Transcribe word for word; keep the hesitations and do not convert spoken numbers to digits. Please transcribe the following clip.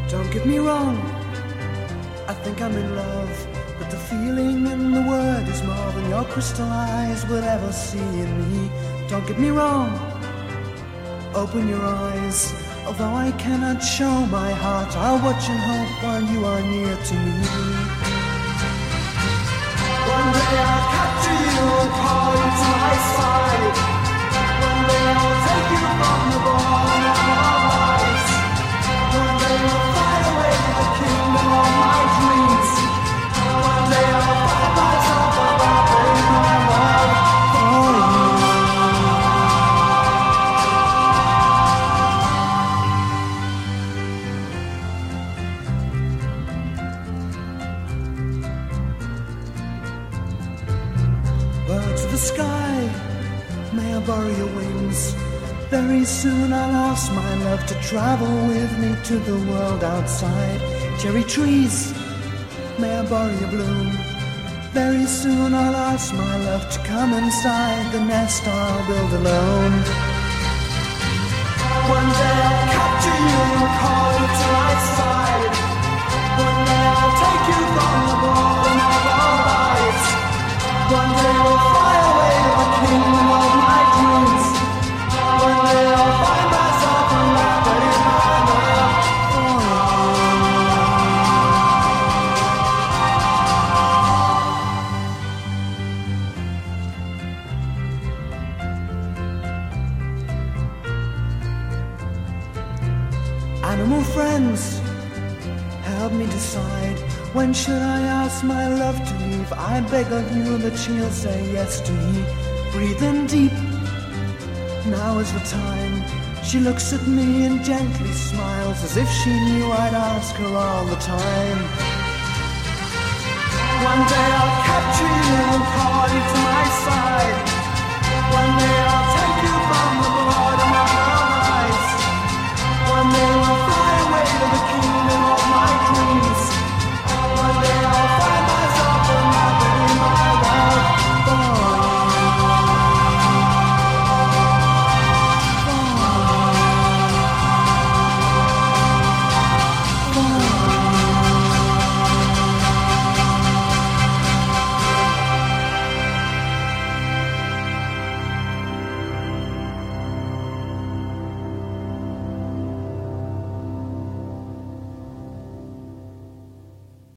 Don't get me wrong, I think I'm in love, but the feeling in the word is more than your crystal eyes would ever see in me. Don't get me wrong, open your eyes. Although I cannot show my heart, I'll watch and hope while you are near to me. One day I'll capture you and call you to my side. One day I'll take you from the bottom of our lives. One day I'll fly away to the kingdom of my dreams. One day I'll find myself a rapper in my world for you. Birds of the sky, may I borrow your wings? Very soon I'll ask my love to travel with me to the world outside. Cherry trees, may I borrow your bloom? Very soon I'll ask my love to come inside the nest I'll build alone. One day I'll capture you and call you to my side. One day I'll take you from the bottom of our lives. One day we'll fly away to the kingdom of my dreams. One day I'll find myself a rapper in my world for you. Animal friends, help me decide. When should I ask my love to leave? I beg of you that she'll say yes to me. Breathe in deep, now is the time. She looks at me and gently smiles, as if she knew I'd ask her all the time. One day I'll capture you and call you to my side. One day I'll take you from the bottom